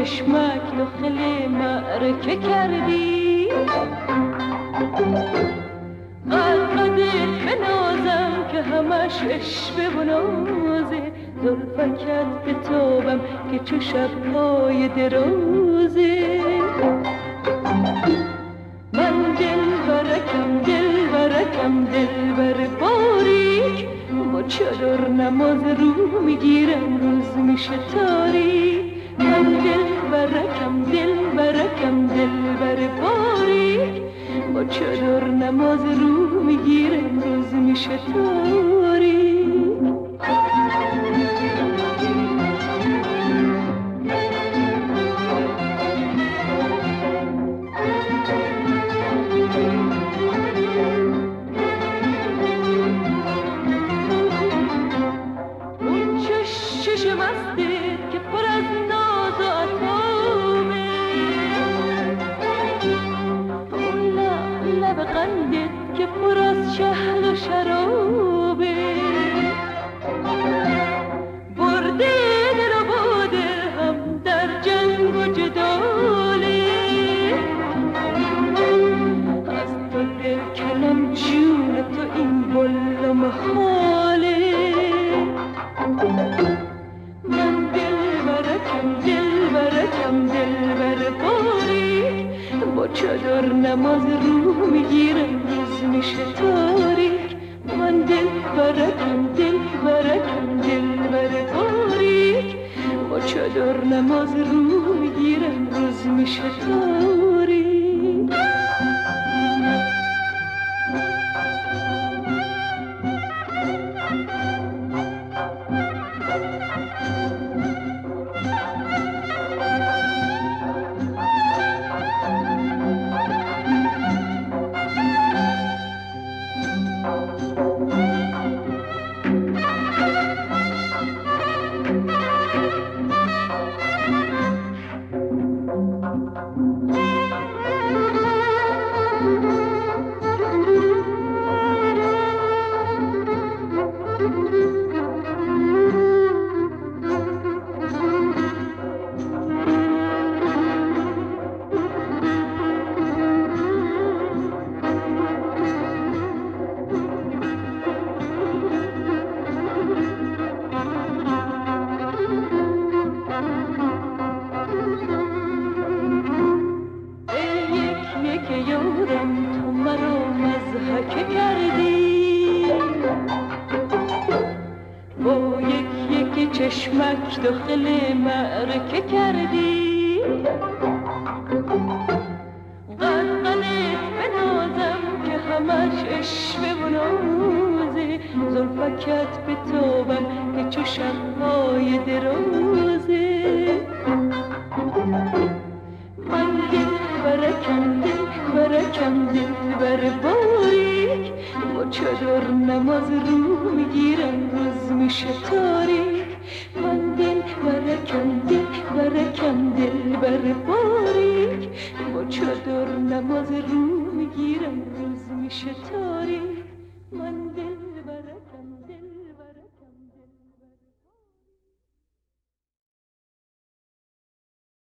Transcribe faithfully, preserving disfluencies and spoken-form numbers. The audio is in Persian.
چشمک داخل معرکه کردی، قدقدت به نازم که همش عشوه و نازه، زلفکت به تابم که چو شب‌های درازه. من دل برکم دل برکم دل بر باریک، با چادر نماز رو میگیرم روز میشه تاریک. من دل برکم دل برکم دل بر باریک، با چادر نماز رو میگیرم روز میشه تاریک. که پر از شهد و شرابه، برده دل و با درهم در جنگ و جداله. از تو دل کنم جون تو این بل و محاله. من دل برکم دل برکم دل بر باریک، با چادر نماز رو میگیرم روز میشه تاریک. من دل برکم دل برکم دل بر باریک، با چادر نماز رو میگیرم روز میشه تاریک. چشمک داخل معرکه کردی، قدقدت به نازم که همش عشوه و نازه، زلفکت به تابم که چو شب‌های درازه. من دل برکم دل برکم دل بر باریک، با چادر نماز رو میگیرم روز میشه تاریک. من دل برکم دل برکم دل بر باریک، با چادر نماز رو میگیرم روز میشه تاریک. من دل برکم دل